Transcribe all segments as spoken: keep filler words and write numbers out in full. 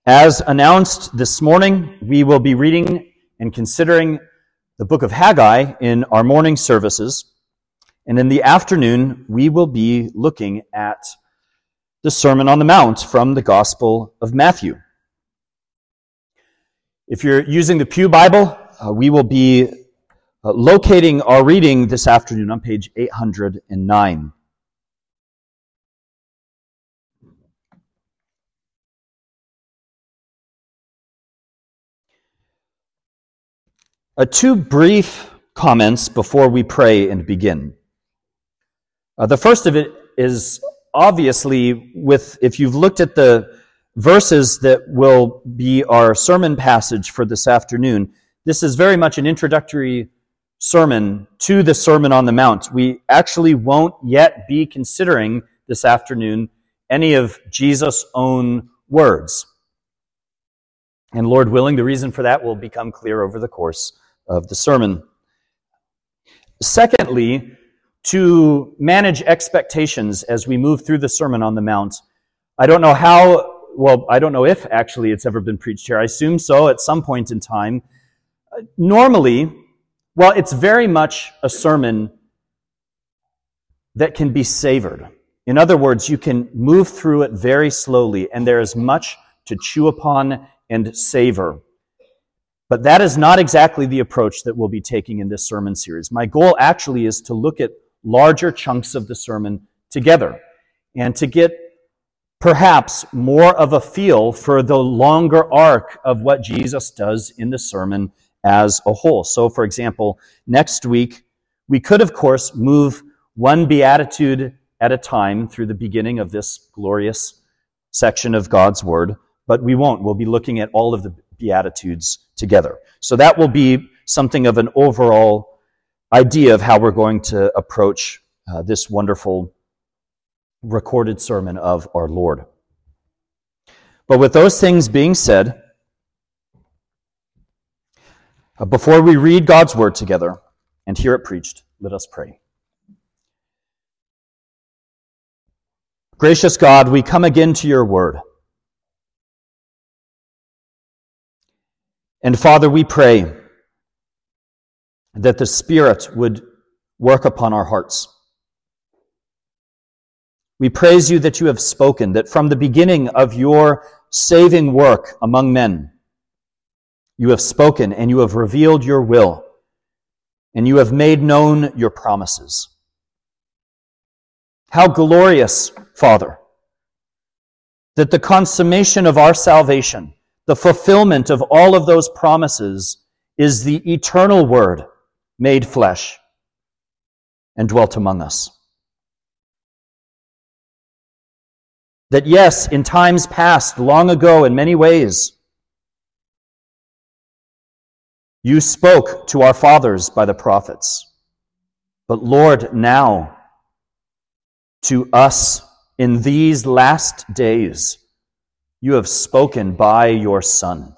As announced this morning, we will be reading and considering the book of Haggai in our morning services. And in the afternoon, we will be looking at the Sermon on the Mount from the Gospel of Matthew. If you're using the Pew Bible, uh, we will be uh, locating our reading this afternoon on page eight hundred nine. Uh, two brief comments before we pray and begin. Uh, the first of it is obviously with, if you've looked at the verses that will be our sermon passage for this afternoon, this is very much an introductory sermon to the Sermon on the Mount. We actually won't yet be considering this afternoon any of Jesus' own words. And Lord willing, the reason for that will become clear over the course of the sermon. Secondly, to manage expectations as we move through the Sermon on the Mount. I don't know how, well, I don't know if actually it's ever been preached here. I assume so at some point in time. Uh, normally, well, it's very much a sermon that can be savored. In other words, you can move through it very slowly, and there is much to chew upon and savor. But that is not exactly the approach that we'll be taking in this sermon series. My goal actually is to look at larger chunks of the sermon together and to get perhaps more of a feel for the longer arc of what Jesus does in the sermon as a whole. So, for example, next week, we could, of course, move one beatitude at a time through the beginning of this glorious section of God's Word, but we won't. We'll be looking at all of the Beatitudes together. So that will be something of an overall idea of how we're going to approach uh, this wonderful recorded sermon of our Lord. But with those things being said, uh, before we read God's Word together and hear it preached, let us pray. Gracious God, we come again to your Word. And Father, we pray that the Spirit would work upon our hearts. We praise you that you have spoken, that from the beginning of your saving work among men, you have spoken and you have revealed your will, and you have made known your promises. How glorious, Father, that the consummation of our salvation, the fulfillment of all of those promises, is the eternal Word made flesh and dwelt among us. That yes, in times past, long ago, in many ways, you spoke to our fathers by the prophets. But Lord, now, to us in these last days, you have spoken by your Son.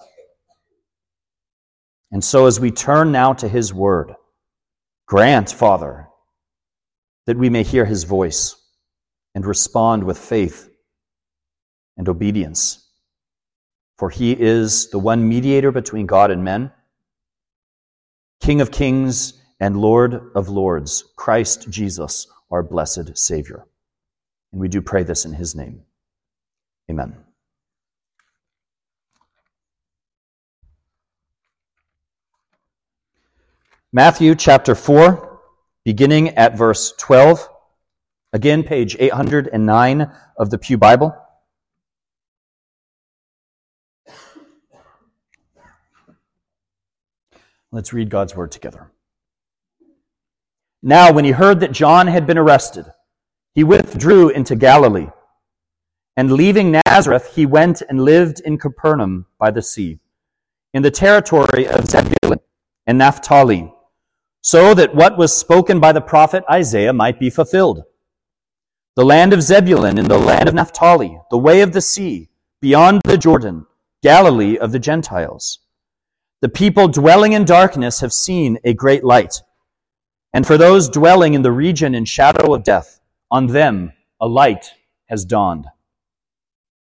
And so as we turn now to his word, grant, Father, that we may hear his voice and respond with faith and obedience. For he is the one mediator between God and men, King of kings and Lord of lords, Christ Jesus, our blessed Savior. And we do pray this in his name. Amen. Matthew chapter four, beginning at verse twelve. Again, page eight hundred nine of the Pew Bible. Let's read God's word together. Now, when he heard that John had been arrested, he withdrew into Galilee. And leaving Nazareth, he went and lived in Capernaum by the sea, in the territory of Zebulun and Naphtali, so that what was spoken by the prophet Isaiah might be fulfilled. The land of Zebulun and the land of Naphtali, the way of the sea, beyond the Jordan, Galilee of the Gentiles. The people dwelling in darkness have seen a great light. And for those dwelling in the region in shadow of death, on them a light has dawned.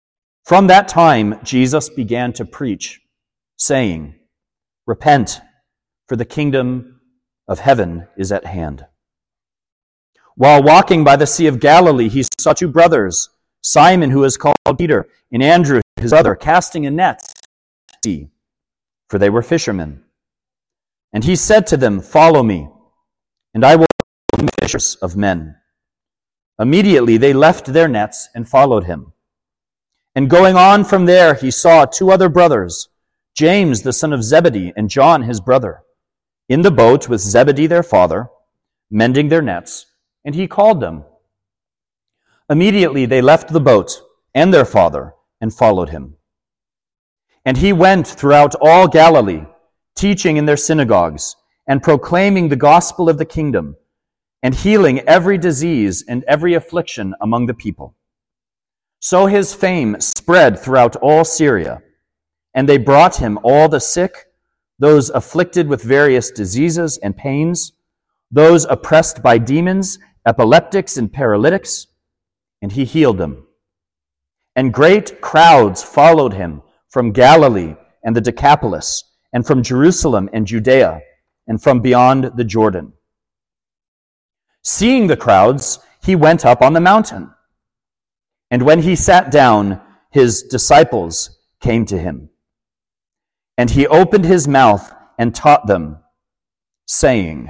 From that time, Jesus began to preach, saying, "Repent, for the kingdom of heaven is at hand." While walking by the Sea of Galilee, he saw two brothers, Simon, who is called Peter, and Andrew, his brother, casting a net into the sea, for they were fishermen. And he said to them, "Follow me, and I will make you fishers of men." Immediately they left their nets and followed him. And going on from there, he saw two other brothers, James the son of Zebedee and John his brother, in the boat with Zebedee their father, mending their nets, and he called them. Immediately they left the boat and their father and followed him. And he went throughout all Galilee, teaching in their synagogues and proclaiming the gospel of the kingdom, and healing every disease and every affliction among the people. So his fame spread throughout all Syria, and they brought him all the sick, those afflicted with various diseases and pains, those oppressed by demons, epileptics and paralytics, and he healed them. And great crowds followed him from Galilee and the Decapolis, and from Jerusalem and Judea, and from beyond the Jordan. Seeing the crowds, he went up on the mountain. And when he sat down, his disciples came to him. And he opened his mouth and taught them, saying,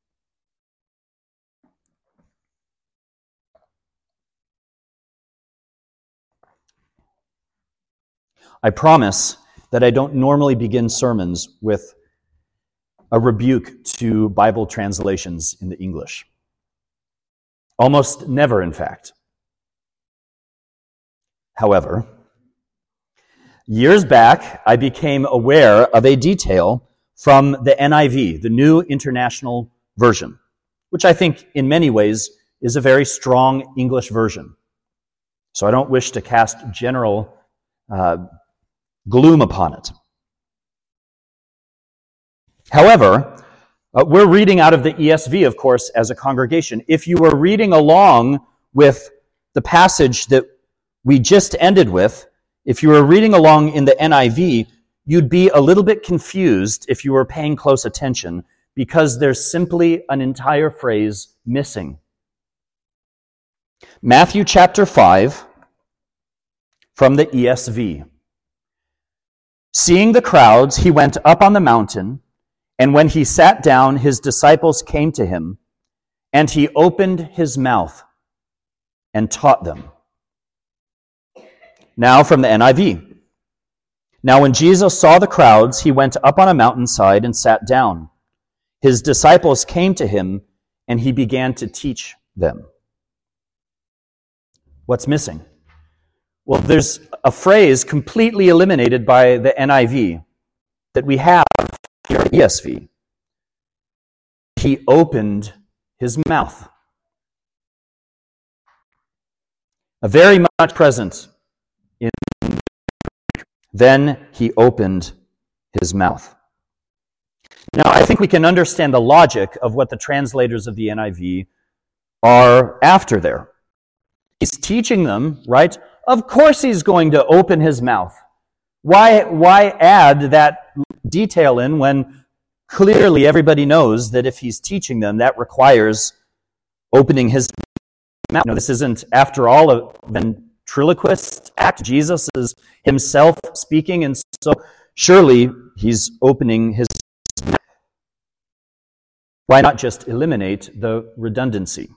I promise that I don't normally begin sermons with a rebuke to Bible translations in the English. Almost never, in fact. However, years back, I became aware of a detail from the N I V, the New International Version, which I think in many ways is a very strong English version. So I don't wish to cast general uh, gloom upon it. However, uh, we're reading out of the E S V, of course, as a congregation. If you were reading along with the passage that we just ended with, if you were reading along in the N I V, you'd be a little bit confused if you were paying close attention, because there's simply an entire phrase missing. Matthew chapter five, from the E S V. Seeing the crowds, he went up on the mountain, and when he sat down, his disciples came to him, and he opened his mouth and taught them. Now from the N I V. Now when Jesus saw the crowds, he went up on a mountainside and sat down. His disciples came to him, and he began to teach them. What's missing? Well, there's a phrase completely eliminated by the N I V that we have here in E S V. He opened his mouth. A very much present in. Then he opened his mouth. Now, I think we can understand the logic of what the translators of the N I V are after there. He's teaching them, right? Of course he's going to open his mouth. Why, why add that detail in when clearly everybody knows that if he's teaching them, that requires opening his mouth? No, this isn't, after all, a ventriloquist act. Jesus is himself speaking, and so surely he's opening his mouth. Why not just eliminate the redundancy?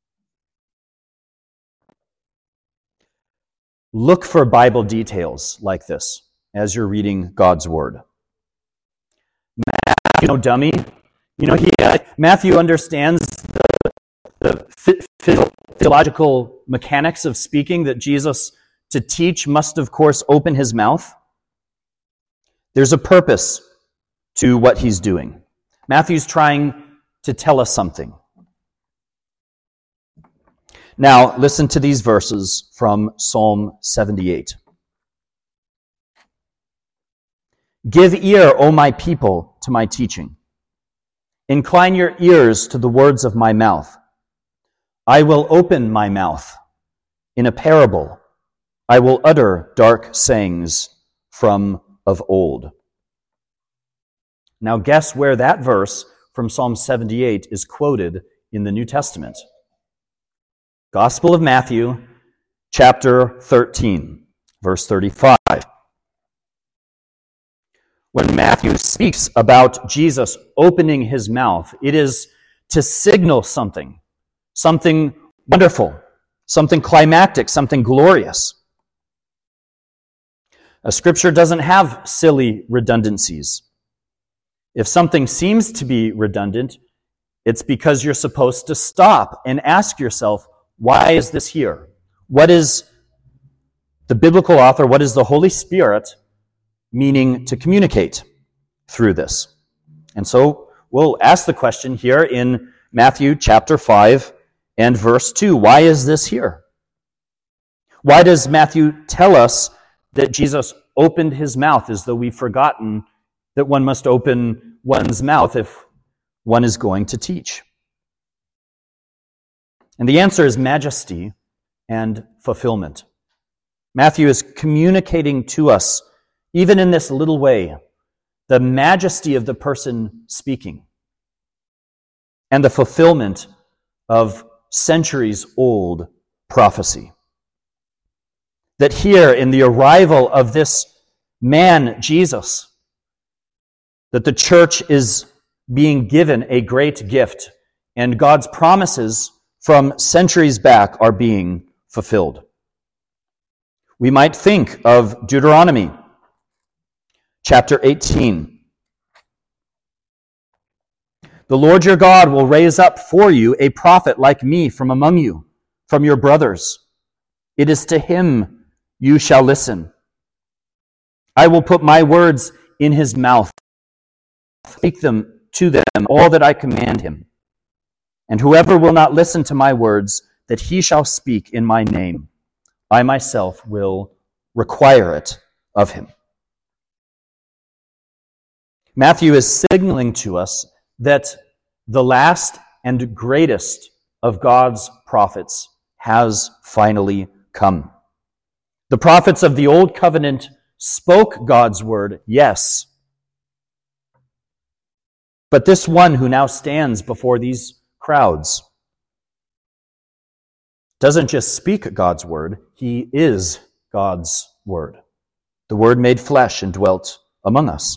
Look for Bible details like this as you're reading God's Word. Matthew, no dummy. You know, he, uh, Matthew understands the, the physiological mechanics of speaking, that Jesus, to teach, must, of course, open his mouth. There's a purpose to what he's doing. Matthew's trying to tell us something. Now, listen to these verses from Psalm seventy-eight. Give ear, O my people, to my teaching. Incline your ears to the words of my mouth. I will open my mouth. In a parable, I will utter dark sayings from of old. Now guess where that verse from Psalm seventy-eight is quoted in the New Testament. Gospel of Matthew, chapter thirteen, verse thirty-five. When Matthew speaks about Jesus opening his mouth, it is to signal something, something wonderful, something climactic, something glorious. A scripture doesn't have silly redundancies. If something seems to be redundant, it's because you're supposed to stop and ask yourself, why is this here? What is the biblical author, what is the Holy Spirit meaning to communicate through this? And so we'll ask the question here in Matthew chapter five and verse two. Why is this here? Why does Matthew tell us that Jesus opened his mouth as though we've forgotten that one must open one's mouth if one is going to teach? And the answer is majesty and fulfillment. Matthew is communicating to us, even in this little way, the majesty of the person speaking and the fulfillment of centuries-old prophecy. That here, in the arrival of this man, Jesus, that the church is being given a great gift, and God's promises from centuries back are being fulfilled. We might think of Deuteronomy chapter eighteen. The Lord your God will raise up for you a prophet like me from among you, from your brothers. It is to him you shall listen. I will put my words in his mouth, speak them to them, all that I command him. And whoever will not listen to my words, that he shall speak in my name, I myself will require it of him. Matthew is signaling to us that the last and greatest of God's prophets has finally come. The prophets of the Old Covenant spoke God's word, yes. But this one who now stands before these crowds doesn't just speak God's word, he is God's word. The word made flesh and dwelt among us.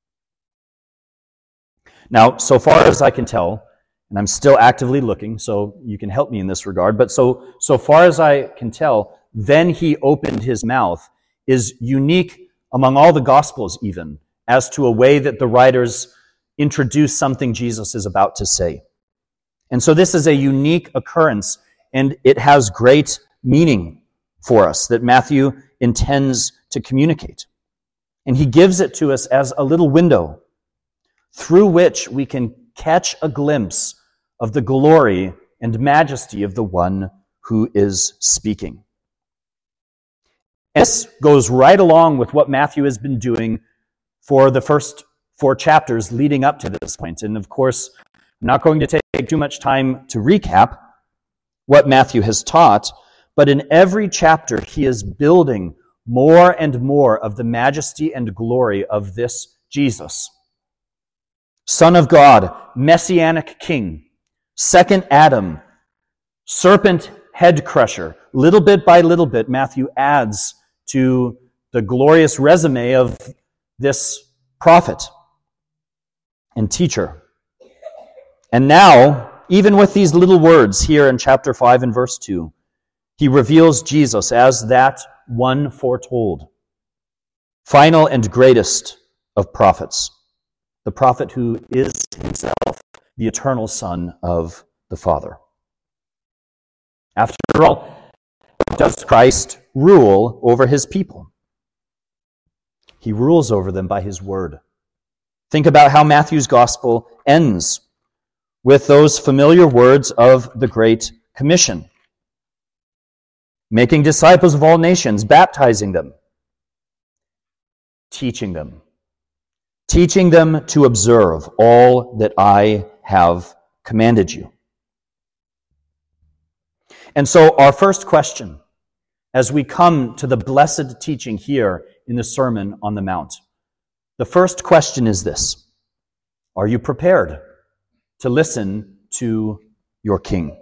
Now, so far as I can tell, and I'm still actively looking, so you can help me in this regard, but so, so far as I can tell, then he opened his mouth is unique among all the Gospels even, as to a way that the writers introduce something Jesus is about to say. And so this is a unique occurrence, and it has great meaning for us that Matthew intends to communicate. And he gives it to us as a little window through which we can catch a glimpse of the glory and majesty of the one who is speaking. And this goes right along with what Matthew has been doing for the first four chapters leading up to this point. And of course, I'm not going to take too much time to recap what Matthew has taught, but in every chapter he is building more and more of the majesty and glory of this Jesus. Son of God, Messianic King, second Adam, serpent head crusher. Little bit by little bit, Matthew adds to the glorious resume of this prophet and teacher. And now, even with these little words here in chapter five and verse two, he reveals Jesus as that one foretold, final and greatest of prophets, the prophet who is himself the eternal Son of the Father. After all, does Christ rule over his people? He rules over them by his word. Think about how Matthew's gospel ends with those familiar words of the Great Commission. Making disciples of all nations, baptizing them, teaching them, teaching them to observe all that I have commanded you. And so our first question, as we come to the blessed teaching here in the Sermon on the Mount. The first question is this: are you prepared to listen to your King?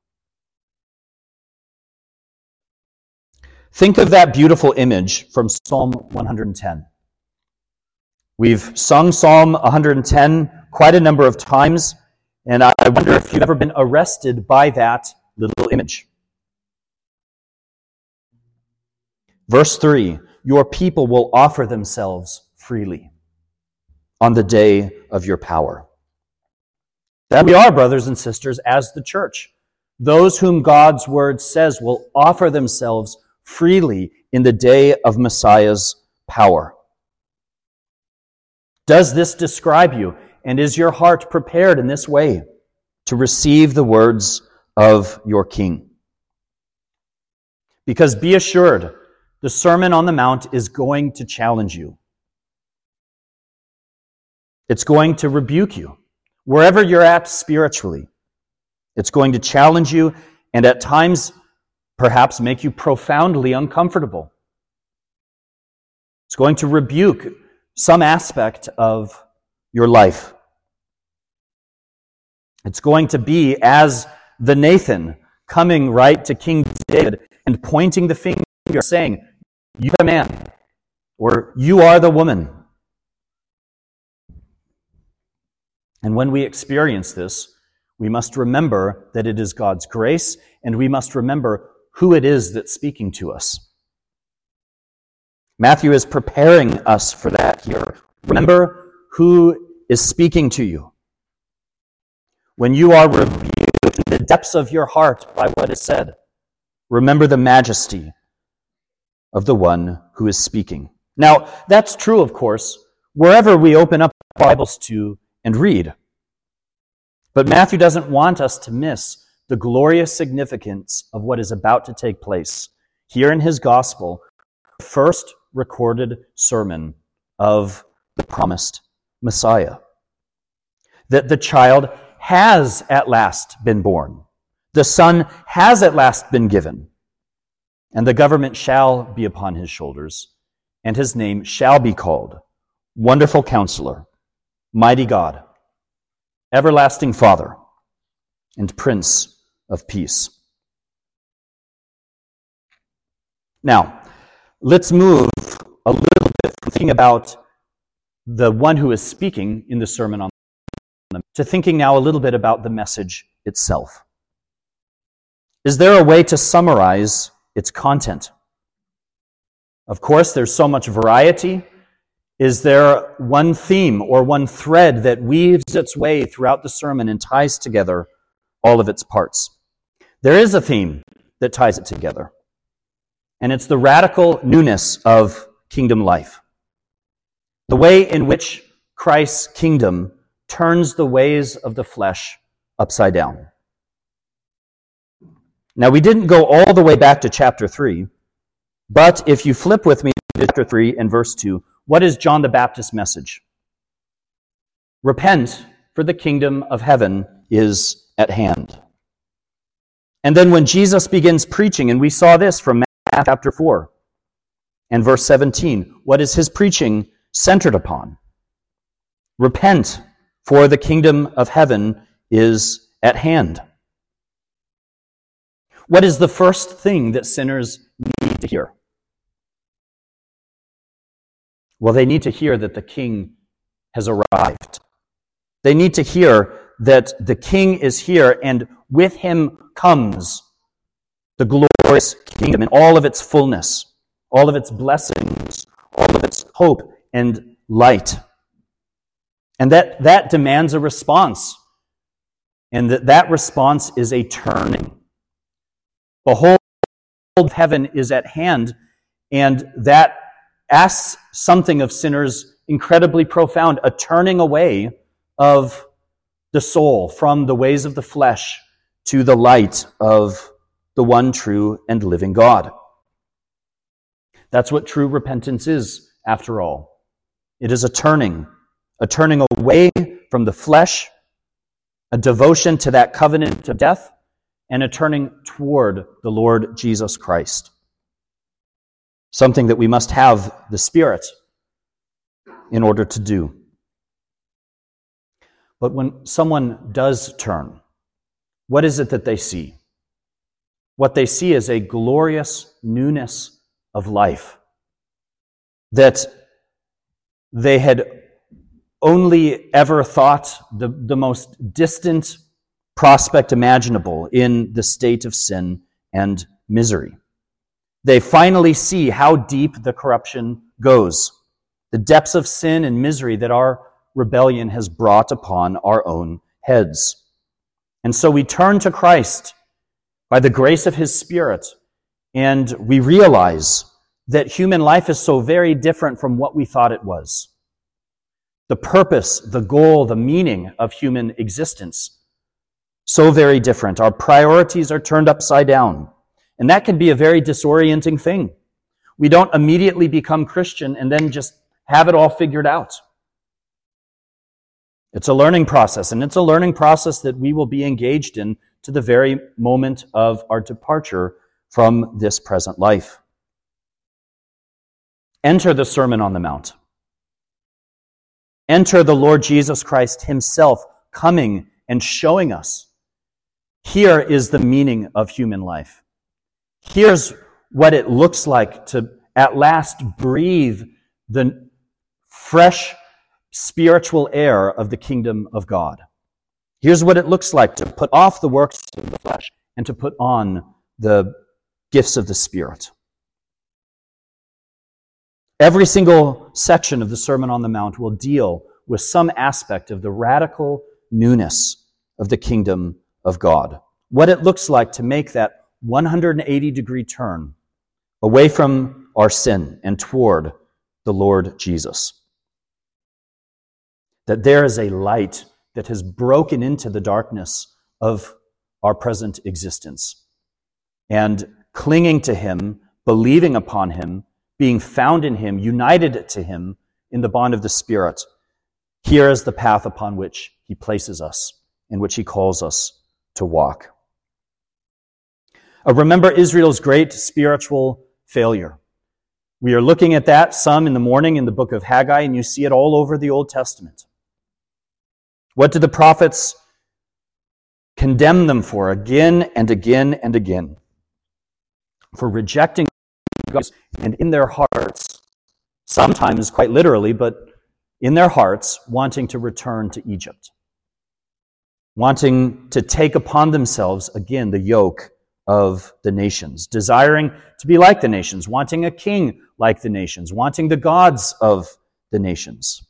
Think of that beautiful image from Psalm one hundred ten. We've sung Psalm one hundred ten quite a number of times, and I wonder if you've ever been arrested by that little image. Verse three, your people will offer themselves freely on the day of your power. That we are, brothers and sisters, as the church. Those whom God's word says will offer themselves freely in the day of Messiah's power. Does this describe you? And is your heart prepared in this way to receive the words of your King? Because be assured, the Sermon on the Mount is going to challenge you. It's going to rebuke you, wherever you're at spiritually. It's going to challenge you and at times perhaps make you profoundly uncomfortable. It's going to rebuke some aspect of your life. It's going to be as the Nathan coming right to King David and pointing the finger, saying, "You are the man," or "You are the woman." And when we experience this, we must remember that it is God's grace, and we must remember who it is that's speaking to us. Matthew is preparing us for that here. Remember who is speaking to you. When you are rebuked in the depths of your heart by what is said, remember the majesty of the one who is speaking. Now, that's true, of course, wherever we open up Bibles to and read. But Matthew doesn't want us to miss the glorious significance of what is about to take place here in his gospel, the first recorded sermon of the promised Messiah. That the child has at last been born. The son has at last been given. And the government shall be upon his shoulders, and his name shall be called Wonderful Counselor, Mighty God, Everlasting Father, and Prince of Peace. Now, let's move a little bit from thinking about the one who is speaking in the Sermon on the Mount to thinking now a little bit about the message itself. Is there a way to summarize its content? Of course, there's so much variety. Is there one theme or one thread that weaves its way throughout the sermon and ties together all of its parts? There is a theme that ties it together, and it's the radical newness of kingdom life. The way in which Christ's kingdom turns the ways of the flesh upside down. Now, we didn't go all the way back to chapter three, but if you flip with me to chapter three and verse two, what is John the Baptist's message? Repent, for the kingdom of heaven is at hand. And then when Jesus begins preaching, and we saw this from Matthew chapter four and verse seventeen, what is his preaching centered upon? Repent, for the kingdom of heaven is at hand. What is the first thing that sinners need to hear? Well, they need to hear that the King has arrived. They need to hear that the King is here, and with him comes the glorious kingdom in all of its fullness, all of its blessings, all of its hope and light. And that, that demands a response. And that, that response is a turning. Behold, heaven is at hand, and that asks something of sinners incredibly profound, a turning away of the soul from the ways of the flesh to the light of the one true and living God. That's what true repentance is, after all. It is a turning, a turning away from the flesh, a devotion to that covenant of death, and a turning toward the Lord Jesus Christ. something that we must have the Spirit in order to do. But when someone does turn, what is it that they see? What they see is a glorious newness of life that they had only ever thought the, the most distant prospect imaginable in the state of sin and misery. They finally see how deep the corruption goes, the depths of sin and misery that our rebellion has brought upon our own heads. And so we turn to Christ by the grace of His Spirit, and we realize that human life is so very different from what we thought it was. The purpose, the goal, the meaning of human existence, so very different. Our priorities are turned upside down. And that can be a very disorienting thing. We don't immediately become Christian and then just have it all figured out. It's a learning process, and it's a learning process that we will be engaged in to the very moment of our departure from this present life. Enter the Sermon on the Mount. Enter the Lord Jesus Christ Himself coming and showing us. Here is the meaning of human life. Here's what it looks like to at last breathe the fresh spiritual air of the kingdom of God. Here's what it looks like to put off the works of the flesh and to put on the gifts of the Spirit. Every single section of the Sermon on the Mount will deal with some aspect of the radical newness of the kingdom of God. What it looks like to make that one hundred eighty degree turn away from our sin and toward the Lord Jesus. That there is a light that has broken into the darkness of our present existence. And clinging to Him, believing upon Him, being found in Him, united to Him in the bond of the Spirit, here is the path upon which He places us, in which He calls us to walk. Uh, remember Israel's great spiritual failure. We are looking at that some in the morning in the book of Haggai, and you see it all over the Old Testament. What do the prophets condemn them for again and again and again? For rejecting God, and in their hearts, sometimes quite literally, but in their hearts, wanting to return to Egypt. Wanting to take upon themselves again the yoke of the nations, desiring to be like the nations, wanting a king like the nations, wanting the gods of the nations.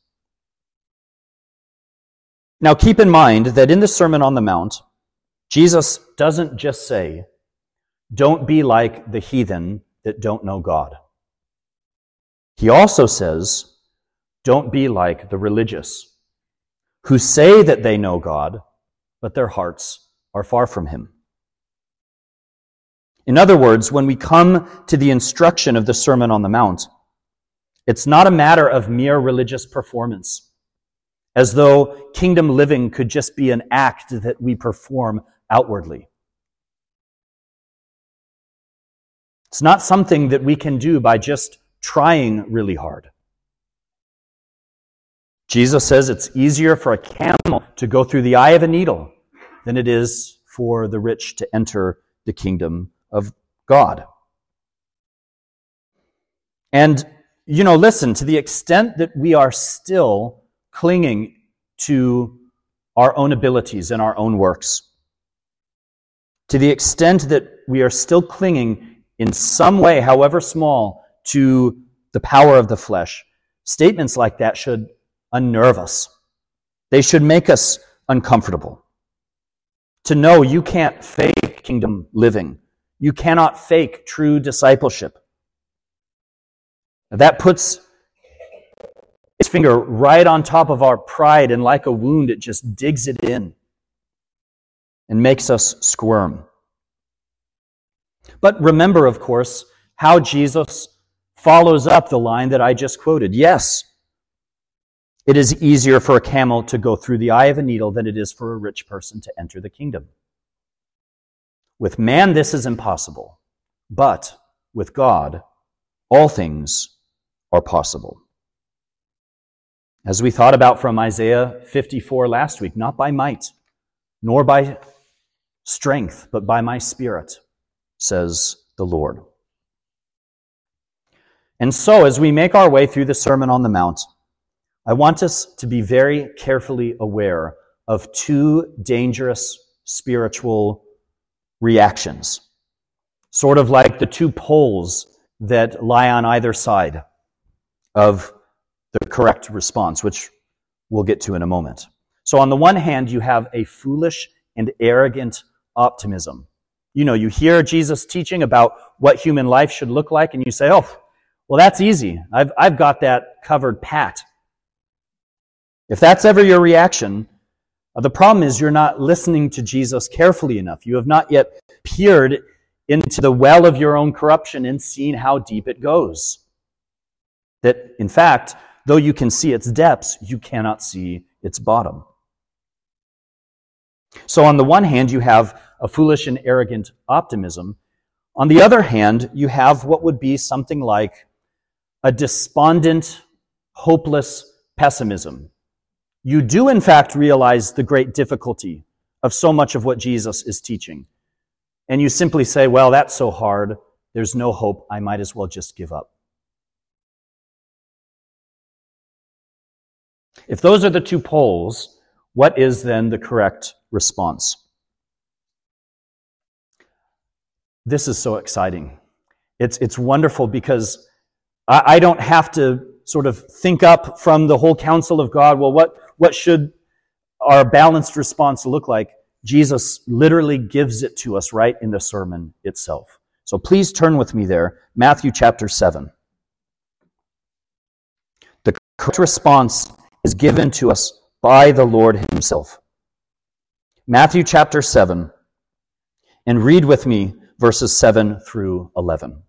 Now keep in mind that in the Sermon on the Mount, Jesus doesn't just say, don't be like the heathen that don't know God. He also says, don't be like the religious, who say that they know God, but their hearts are far from Him. In other words, when we come to the instruction of the Sermon on the Mount, it's not a matter of mere religious performance, as though kingdom living could just be an act that we perform outwardly. It's not something that we can do by just trying really hard. Jesus says it's easier for a camel to go through the eye of a needle than it is for the rich to enter the kingdom of God. And, you know, listen, to the extent that we are still clinging to our own abilities and our own works, to the extent that we are still clinging in some way, however small, to the power of the flesh, statements like that should unnerve us. They should make us uncomfortable. To know you can't fake kingdom living. You cannot fake true discipleship. That puts its finger right on top of our pride, and like a wound, it just digs it in and makes us squirm. But remember, of course, how Jesus follows up the line that I just quoted. Yes, it is easier for a camel to go through the eye of a needle than it is for a rich person to enter the kingdom. With man, this is impossible. But with God, all things are possible. As we thought about from Isaiah fifty-four last week, not by might, nor by strength, but by my Spirit, says the Lord. And so, as we make our way through the Sermon on the Mount, I want us to be very carefully aware of two dangerous spiritual reactions, sort of like the two poles that lie on either side of the correct response, which we'll get to in a moment. So on the one hand, you have a foolish and arrogant optimism. You know, you hear Jesus teaching about what human life should look like, and you say, oh, well, that's easy. I've, I've got that covered pat. If that's ever your reaction, the problem is you're not listening to Jesus carefully enough. You have not yet peered into the well of your own corruption and seen how deep it goes. That, in fact, though you can see its depths, you cannot see its bottom. So on the one hand, you have a foolish and arrogant optimism. On the other hand, you have what would be something like a despondent, hopeless pessimism. You do, in fact, realize the great difficulty of so much of what Jesus is teaching. And you simply say, well, that's so hard. There's no hope. I might as well just give up. If those are the two poles, what is then the correct response? This is so exciting. It's, it's wonderful because I, I don't have to sort of think up from the whole counsel of God, well, what, what should our balanced response look like? Jesus literally gives it to us right in the sermon itself. So please turn with me there, Matthew chapter seven. The correct response is given to us by the Lord himself. Matthew chapter seven, and read with me verses seven through eleven.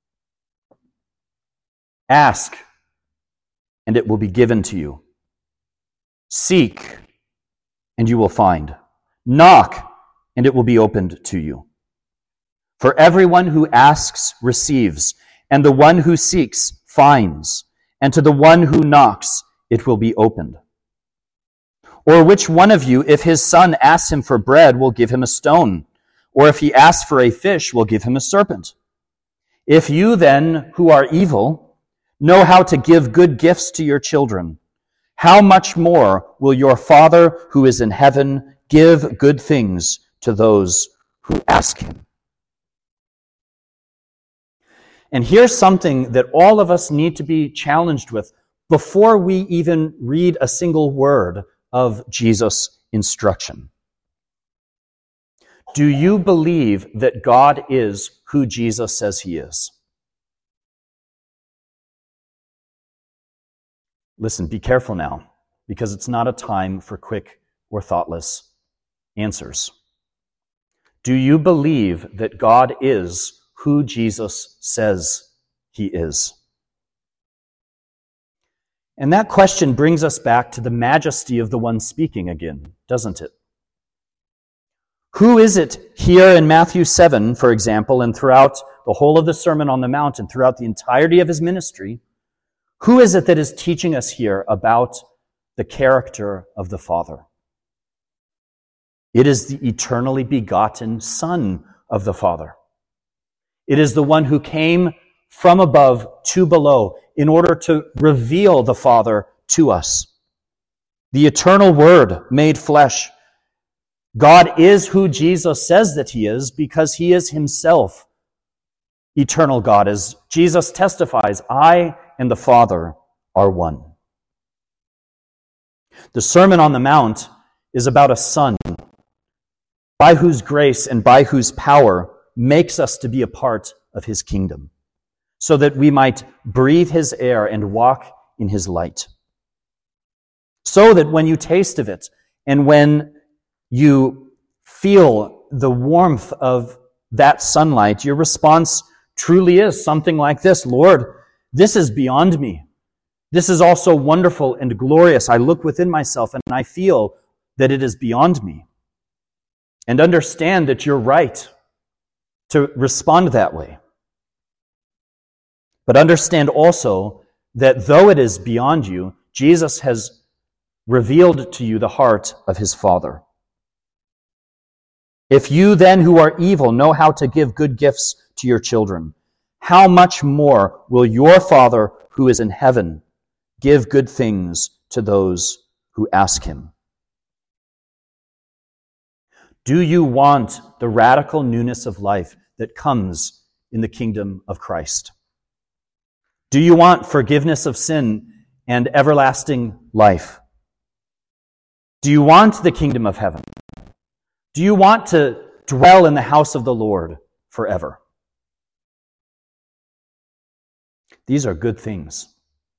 Ask, and it will be given to you. Seek, and you will find. Knock, and it will be opened to you. For everyone who asks receives, and the one who seeks finds, and to the one who knocks it will be opened. Or which one of you, if his son asks him for bread, will give him a stone? Or if he asks for a fish, will give him a serpent? If you then, who are evil, know how to give good gifts to your children, how much more will your Father who is in heaven give good things to those who ask him? And here's something that all of us need to be challenged with before we even read a single word of Jesus' instruction. Do you believe that God is who Jesus says he is? Listen, be careful now, because it's not a time for quick or thoughtless answers. Do you believe that God is who Jesus says he is? And that question brings us back to the majesty of the one speaking again, doesn't it? Who is it here in Matthew seven, for example, and throughout the whole of the Sermon on the Mount and throughout the entirety of his ministry, who is it that is teaching us here about the character of the Father? It is the eternally begotten Son of the Father. It is the one who came from above to below in order to reveal the Father to us. The eternal Word made flesh. God is who Jesus says that he is because he is himself eternal God. As Jesus testifies, I and the Father are one. The Sermon on the Mount is about a Son by whose grace and by whose power makes us to be a part of his kingdom, so that we might breathe his air and walk in his light. So that when you taste of it, and when you feel the warmth of that sunlight, your response truly is something like this: Lord, this is beyond me. This is also wonderful and glorious. I look within myself and I feel that it is beyond me. And understand that you're right to respond that way. But understand also that though it is beyond you, Jesus has revealed to you the heart of his Father. If you then who are evil know how to give good gifts to your children, how much more will your Father who is in heaven give good things to those who ask him? Do you want the radical newness of life that comes in the kingdom of Christ? Do you want forgiveness of sin and everlasting life? Do you want the kingdom of heaven? Do you want to dwell in the house of the Lord forever? These are good things.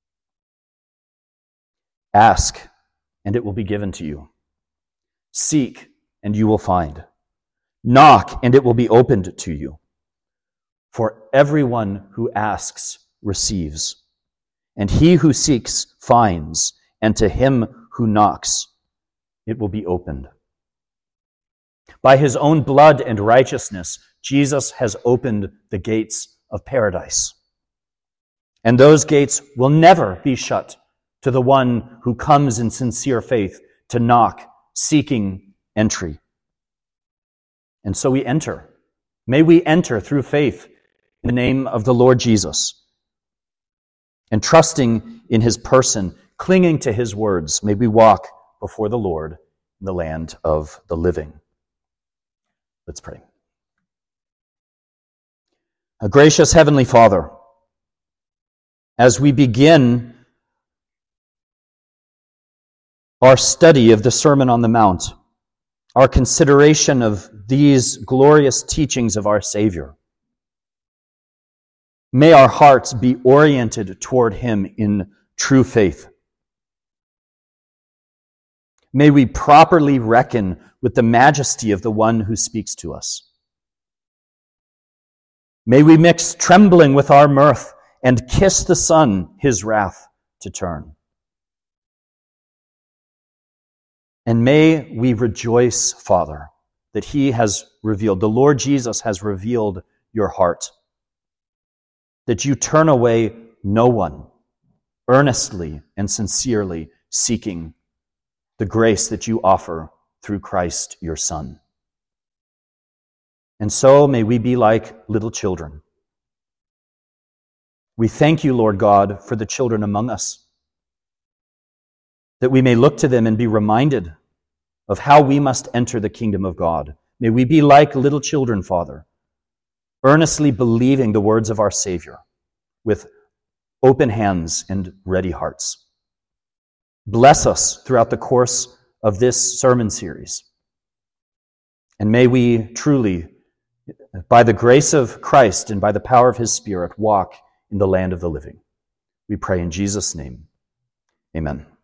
Ask, and it will be given to you. Seek, and you will find. Knock, and it will be opened to you. For everyone who asks receives, and he who seeks finds, and to him who knocks it will be opened. By his own blood and righteousness, Jesus has opened the gates of paradise. And those gates will never be shut to the one who comes in sincere faith to knock, seeking entry. And so we enter. May we enter through faith in the name of the Lord Jesus. And trusting in his person, clinging to his words, may we walk before the Lord in the land of the living. Let's pray. A gracious Heavenly Father, as we begin our study of the Sermon on the Mount, our consideration of these glorious teachings of our Savior, may our hearts be oriented toward him in true faith. May we properly reckon with the majesty of the one who speaks to us. May we mix trembling with our mirth and kiss the Son, his wrath to turn. And may we rejoice, Father, that he has revealed, the Lord Jesus has revealed your heart, that you turn away no one, earnestly and sincerely seeking the grace that you offer through Christ your Son. And so may we be like little children. We thank you, Lord God, for the children among us, that we may look to them and be reminded of how we must enter the kingdom of God. May we be like little children, Father, earnestly believing the words of our Savior with open hands and ready hearts. Bless us throughout the course of this sermon series. And may we truly, by the grace of Christ and by the power of his Spirit, walk in the land of the living. We pray in Jesus' name. Amen.